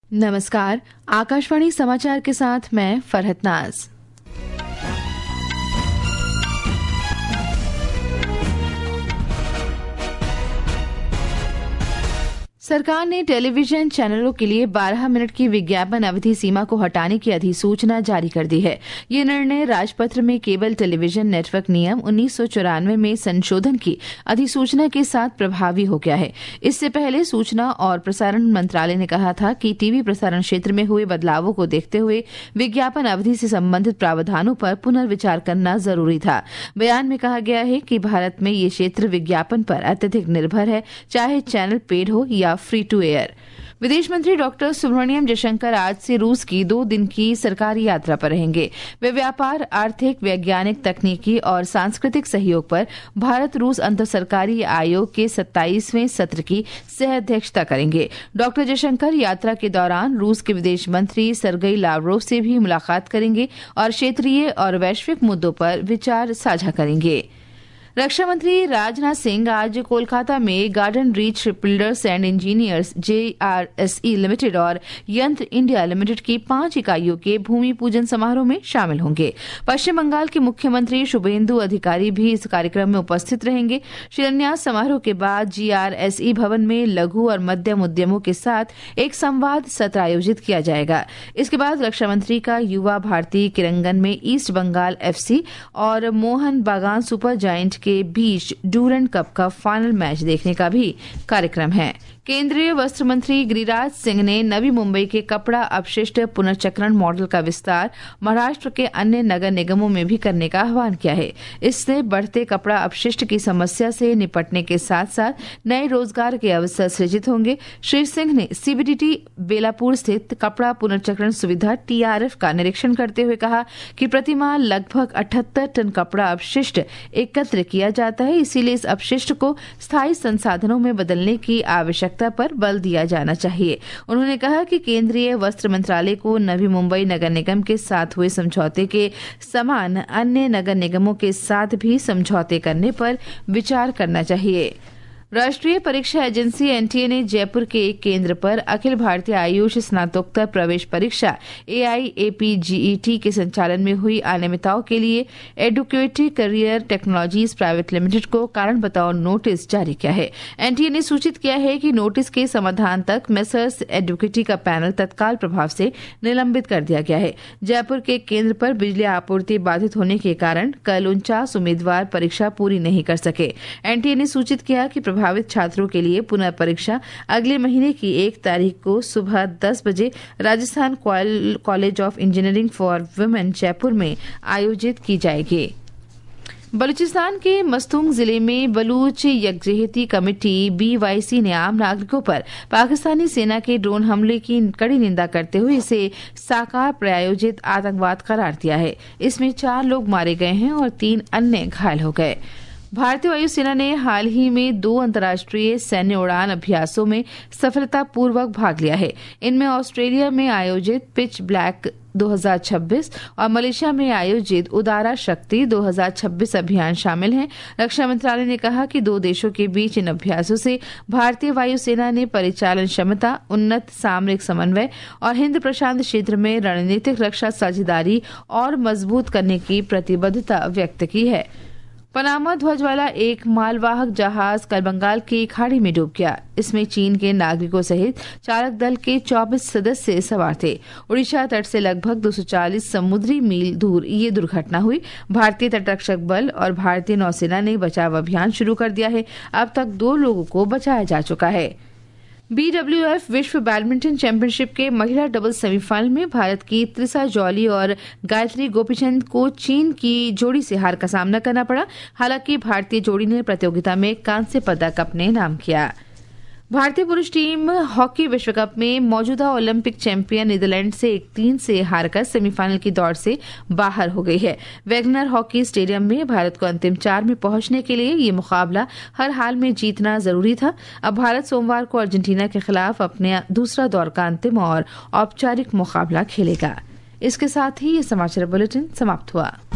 नमस्कार, आकाशवाणी समाचार के साथ मैं फरहत नाज। सरकार ने टेलीविजन चैनलों के लिए 12 मिनट की विज्ञापन अवधि सीमा को हटाने की अधिसूचना जारी कर दी है। ये निर्णय राजपत्र में केबल टेलीविजन नेटवर्क नियम 1994 में संशोधन की अधिसूचना के साथ प्रभावी हो गया है। इससे पहले सूचना और प्रसारण मंत्रालय ने कहा था कि टीवी प्रसारण क्षेत्र में हुए बदलावों को देखते हुए विज्ञापन अवधि से संबंधित प्रावधानों पर पुनर्विचार करना जरूरी था। बयान में कहा गया है कि भारत में ये क्षेत्र विज्ञापन पर अत्यधिक निर्भर है, चाहे चैनल पेड हो या फ्री टू एयर। विदेश मंत्री डॉक्टर सुब्रमण्यम जयशंकर आज से रूस की 2 दिन की सरकारी यात्रा पर रहेंगे। वे व्यापार, आर्थिक, वैज्ञानिक, तकनीकी और सांस्कृतिक सहयोग पर भारत रूस अंतर सरकारी आयोग के 27वें सत्र की सह अध्यक्षता करेंगे। डॉक्टर जयशंकर यात्रा के दौरान रूस के विदेश मंत्री सर्गेई लावरोव से भी मुलाकात करेंगे और क्षेत्रीय और वैश्विक मुद्दों पर विचार साझा करेंगे। रक्षा मंत्री राजनाथ सिंह आज कोलकाता में Garden Reach Shipbuilders and Engineers JRSE limited और यंत्र इंडिया लिमिटेड की 5 इकाइयों के भूमि पूजन समारोह में शामिल होंगे। पश्चिम बंगाल के मुख्यमंत्री शुभेंदु अधिकारी भी इस कार्यक्रम में उपस्थित रहेंगे। शिलान्यास समारोह के बाद JRSE भवन में लघु और मध्यम उद्यमों के साथ एक संवाद सत्र आयोजित किया जाएगा। इसके बाद रक्षा मंत्री का युवा भारती किरंगन में ईस्ट बंगाल FC और मोहन बागान सुपर जायंट के बीच डूरंड कप का फाइनल मैच देखने का भी कार्यक्रम है। केंद्रीय वस्त्र मंत्री गिरिराज सिंह ने नवी मुंबई के कपड़ा अपशिष्ट पुनर्चक्रण मॉडल का विस्तार महाराष्ट्र के अन्य नगर निगमों में भी करने का आह्वान किया है। इससे बढ़ते कपड़ा अपशिष्ट की समस्या से निपटने के साथ साथ नए रोजगार के अवसर सृजित होंगे। श्री सिंह ने CBDT बेलापुर स्थित कपड़ा पुनर्चक्रण सुविधा TRF का निरीक्षण करते हुए कहा कि प्रतिमाह लगभग 78 टन कपड़ा अपशिष्ट एकत्र किया जाता है, इसीलिए इस अपशिष्ट को स्थायी संसाधनों में बदलने की आवश्यकता पर बल दिया जाना चाहिए। उन्होंने कहा कि केंद्रीय वस्त्र मंत्रालय को नवी मुंबई नगर निगम के साथ हुए समझौते के समान अन्य नगर निगमों के साथ भी समझौते करने पर विचार करना चाहिए। राष्ट्रीय परीक्षा एजेंसी NTA ने जयपुर के एक केंद्र पर अखिल भारतीय आयुष स्नातकोत्तर प्रवेश परीक्षा AIAPGET के संचालन में हुई अनियमितताओं के लिए Educative Career Technologies Private Limited को कारण बताओ नोटिस जारी किया है। NTA ने सूचित किया है कि नोटिस के समाधान तक मेसर्स एडुकेटी का पैनल तत्काल प्रभाव से निलंबित कर दिया गया है। जयपुर के केंद्र पर बिजली आपूर्ति बाधित होने के कारण कल 49 उम्मीदवार परीक्षा पूरी नहीं कर सके। NTA ने सूचित किया कि प्रभावित छात्रों के लिए पुनः परीक्षा अगले महीने की 1 तारीख को सुबह 10 बजे Rajasthan College of Engineering for Women Jaipur में आयोजित की जाएगी। बलूचिस्तान के मस्तूंग जिले में बलूच यकजहती कमेटी BYC ने आम नागरिकों पर पाकिस्तानी सेना के ड्रोन हमले की कड़ी निंदा करते हुए इसे साकार प्रायोजित आतंकवाद करार दिया है। इसमें 4 लोग मारे गए हैं और 3 अन्य घायल हो गए। भारतीय वायुसेना ने हाल ही में 2 अंतर्राष्ट्रीय सैन्य उड़ान अभ्यासों में सफलतापूर्वक भाग लिया है। इनमें ऑस्ट्रेलिया में आयोजित पिच ब्लैक 2026 और मलेशिया में आयोजित उदारा शक्ति 2026 अभियान शामिल हैं। रक्षा मंत्रालय ने कहा कि 2 देशों के बीच इन अभ्यासों से भारतीय वायुसेना ने परिचालन क्षमता, उन्नत सामरिक समन्वय और हिंद प्रशांत क्षेत्र में रणनीतिक रक्षा साझेदारी और मजबूत करने की प्रतिबद्धता व्यक्त की है। पनामा ध्वज वाला एक मालवाहक जहाज कल बंगाल की खाड़ी में डूब गया। इसमें चीन के नागरिकों सहित चालक दल के 24 सदस्य सवार थे। उड़ीसा तट से लगभग 240 समुद्री मील दूर ये दुर्घटना हुई। भारतीय तटरक्षक बल और भारतीय नौसेना ने बचाव अभियान शुरू कर दिया है। अब तक 2 लोगों को बचाया जा चुका है। BWF विश्व बैडमिंटन चैंपियनशिप के महिला डबल्स सेमीफाइनल में भारत की त्रिसा जॉली और गायत्री गोपीचंद को चीन की जोड़ी से हार का सामना करना पड़ा। हालांकि भारतीय जोड़ी ने प्रतियोगिता में कांस्य पदक अपने नाम किया। भारतीय पुरुष टीम हॉकी विश्व कप में मौजूदा ओलंपिक चैंपियन नीदरलैंड से 1-3 से हारकर सेमीफाइनल की दौड़ से बाहर हो गई है। वैगनर हॉकी स्टेडियम में भारत को अंतिम 4 में पहुंचने के लिए ये मुकाबला हर हाल में जीतना जरूरी था। अब भारत सोमवार को अर्जेंटीना के खिलाफ अपने दूसरा दौर का अंतिम और औपचारिक मुकाबला खेलेगा। इसके साथ ही ये समाचार बुलेटिन समाप्त हुआ।